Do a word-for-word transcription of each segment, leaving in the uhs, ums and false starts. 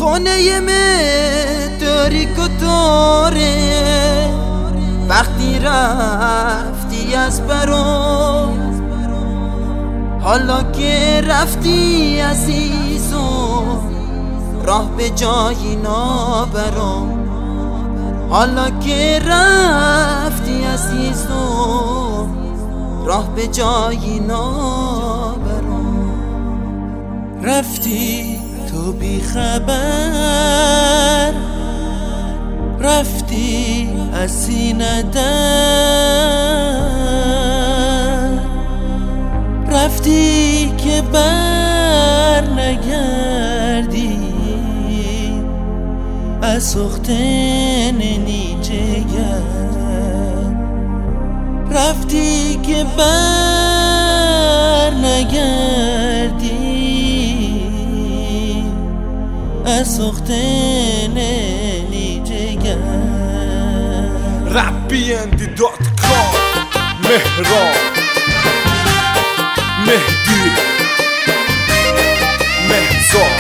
خونه من تاریک و تاره، وقتی رفتی از برام، حالا که رفتی عزیزم راه به جایی نابرام. حالا که رفتی عزیزم راه به جایی نابرام. رفتی تو بی خبر، رفتی از سینه در، رفتی که بر نگردی از سختن نیجگر، رفتی که بر نگردی از سختن نیجگر. رپیندی دات کام مهران مهدی مهزاد.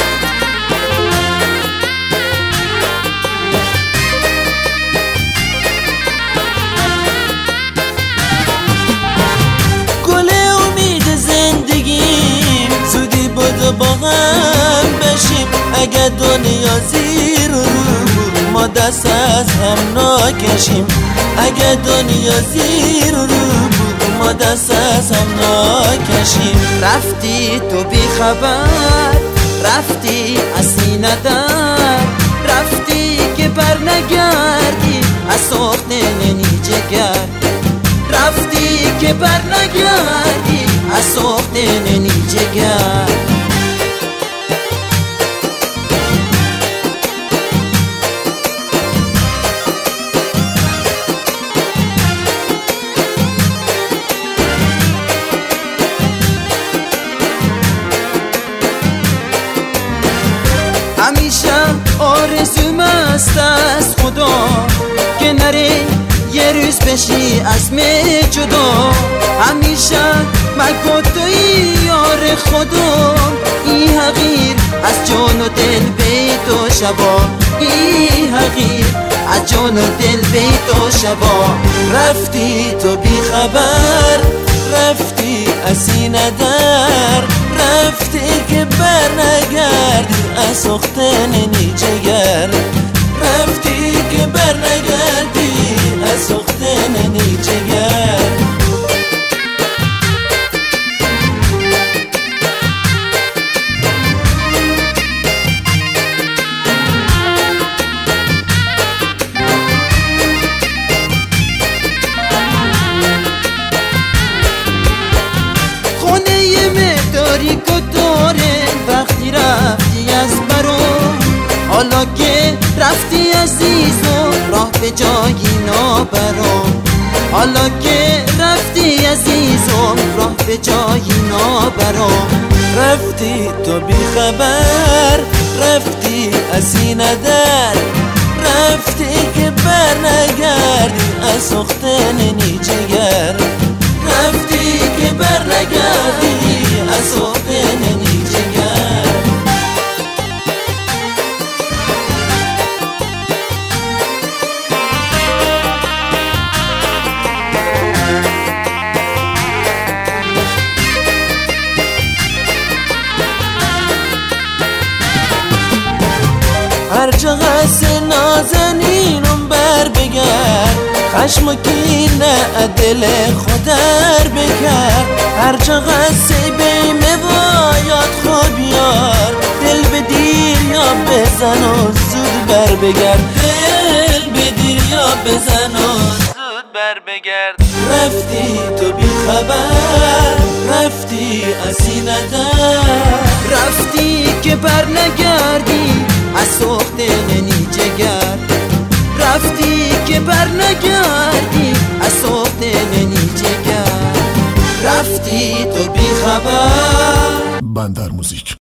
گل امید زندگیم زودی بدو با هم بشیم. اگه دنیا زیر و رو بود ما دست از هم نکشیم. اگه دنیا زیر و رو بود ما دست از هم نکشیم. رفتی تو بی خبر، رفتی از سینه در، رفتی که بر نگردی از سختن نیجگر، رفتی که بر نگردی از سختن نیجگر. همیشه آرزوم است از خدا که نره یه روز بشی از من جدا. همیشه مگو توی یار خدا، این حقیر از جان و دل بیت و شبا، این حقیر از جان و دل بیت و شبا. رفتی تو بی خبر، رفتی از سینه در، رفتی که بر نگردی از سختن نیجگر، رفتی که بر نگردی از سختن نیجگر. تاریک و تاره، وقتی رفتی از برام، حالا که رفتی عزیزم راه به جایی نابرام. حالا که رفتی عزیزم راه به جایی نابرام. رفتی تو بی خبر، رفتی از سینه در، رفتی که بر نگردی از سختن نیجگر، رفتی که بر نگردی از سختن نیجگر. هر جا هست نازنینم بر بگرد، خشم و کینه دل خودر بکرد. هر جا هست بیمه و یاد خود بیار، دل به دیر یا بزن و زود بر بگرد، دل به دیر یا بزن و زود بر بگرد. رفتی تو بی خبر، رفتی از سینه در، رفتی که بر نگردی از سختن نیجگر، رفتی که بر نگردی از سختن نیجگر. رفتی تو بی خبر. بندر موزیک.